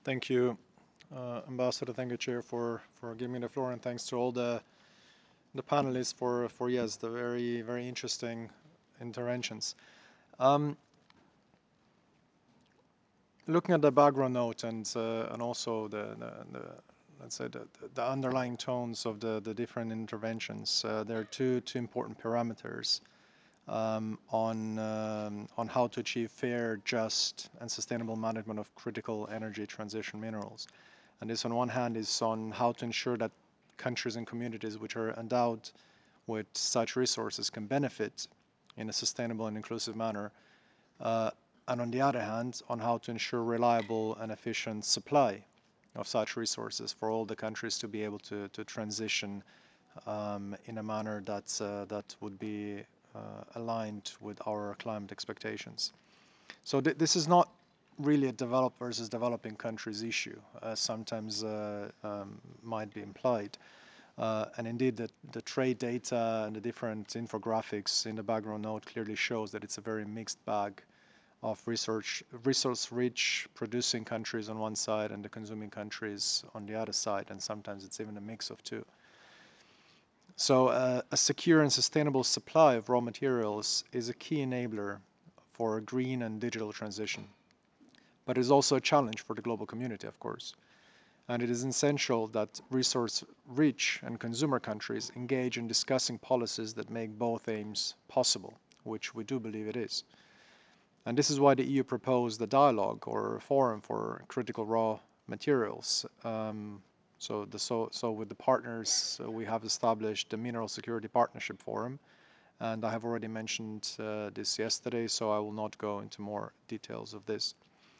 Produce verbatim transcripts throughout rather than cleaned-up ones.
Thank you, uh, Ambassador. Thank you, Chair, for, for giving me the floor, and thanks to all the the panelists for for yes, the very very interesting interventions. Um, looking at the background note and uh, and also the, the, the let's say the, the underlying tones of the the different interventions, uh, there are two two important parameters um, on um, on how to achieve fair, just, and sustainable management of critical energy transition minerals. And this, on one hand, is on how to ensure that countries and communities which are endowed with such resources can benefit in a sustainable and inclusive manner. Uh, and on the other hand, on how to ensure reliable and efficient supply of such resources for all the countries to be able to, to transition um, in a manner that, uh, that would be uh, aligned with our climate expectations. So th this is not really a developed versus developing countries issue, as sometimes uh, um, might be implied. Uh, and indeed, the, the trade data and the different infographics in the background note clearly shows that it's a very mixed bag of research, resource-rich producing countries on one side and the consuming countries on the other side, and sometimes it's even a mix of two. So uh, a secure and sustainable supply of raw materials is a key enabler for a green and digital transition. But it is also a challenge for the global community, of course. And it is essential that resource-rich and consumer countries engage in discussing policies that make both aims possible, which we do believe it is. And this is why the E U proposed a dialogue or a forum for critical raw materials. Um, so, the, so, so with the partners, uh, we have established the Mineral Security Partnership Forum, and I have already mentioned uh, this yesterday, so I will not go into more details of this.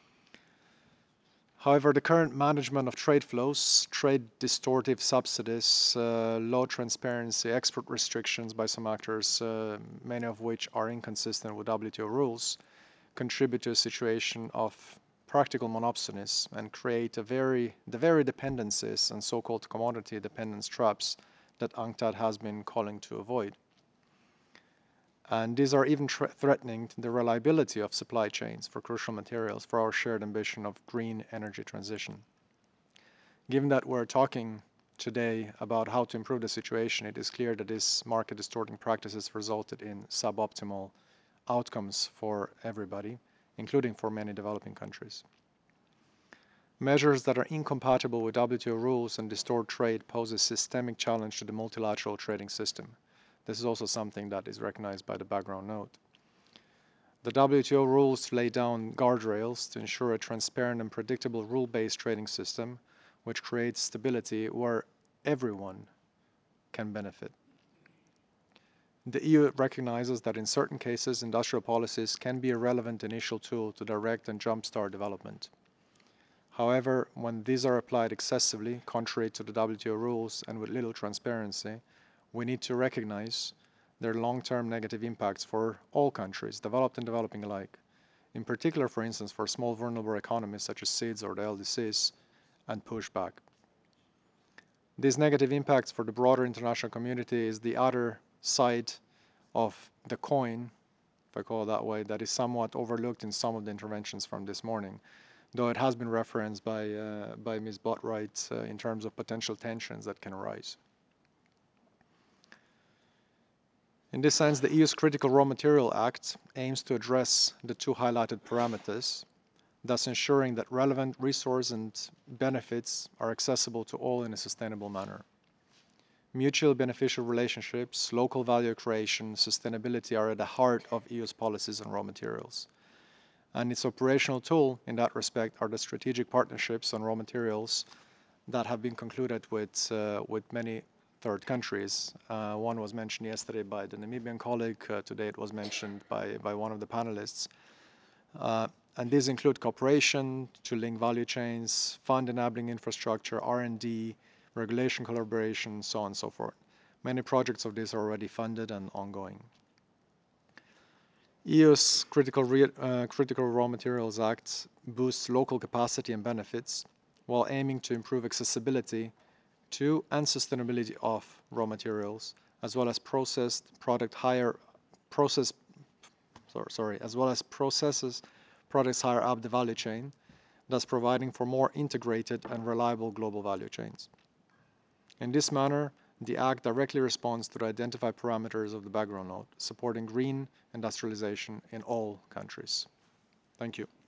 However, the current management of trade flows, trade distortive subsidies, uh, low transparency, export restrictions by some actors, uh, many of which are inconsistent with W T O rules, contribute to a situation of practical monopsonies and create a very, the very dependencies and so-called commodity dependence traps that UNCTAD has been calling to avoid. And these are even threatening the reliability of supply chains for crucial materials for our shared ambition of green energy transition. Given that we're talking today about how to improve the situation, it is clear that these market distorting practices resulted in suboptimal outcomes for everybody, including for many developing countries. Measures that are incompatible with W T O rules and distort trade pose a systemic challenge to the multilateral trading system. This is also something that is recognized by the background note. The W T O rules lay down guardrails to ensure a transparent and predictable rule-based trading system, which creates stability where everyone can benefit. The E U recognizes that in certain cases, industrial policies can be a relevant initial tool to direct and jumpstart development. However, when these are applied excessively, contrary to the W T O rules and with little transparency, we need to recognize their long-term negative impacts for all countries, developed and developing alike. In particular, for instance, for small vulnerable economies such as S I Ds or the L D Cs, and pushback. These negative impacts for the broader international community is the other side of the coin, if I call it that way, that is somewhat overlooked in some of the interventions from this morning, though it has been referenced by, uh, by Miz Botwright uh, in terms of potential tensions that can arise. In this sense, the E U's Critical Raw Material Act aims to address the two highlighted parameters, thus ensuring that relevant resource and benefits are accessible to all in a sustainable manner. Mutually beneficial relationships, local value creation, sustainability are at the heart of E U's policies on raw materials. And its operational tool in that respect are the strategic partnerships on raw materials that have been concluded with, uh, with many third countries. Uh, one was mentioned yesterday by the Namibian colleague. Uh, today it was mentioned by, by one of the panelists. Uh, and these include cooperation to link value chains, fund enabling infrastructure, R and D, regulation collaboration, so on and so forth. Many projects of this are already funded and ongoing. E U's Critical, Re uh, Critical Raw Materials Act boosts local capacity and benefits while aiming to improve accessibility to and sustainability of raw materials, as well as processed product higher process sorry, sorry as well as processes products higher up the value chain, thus providing for more integrated and reliable global value chains. In this manner, the Act directly responds to the identified parameters of the background note, supporting green industrialization in all countries. Thank you.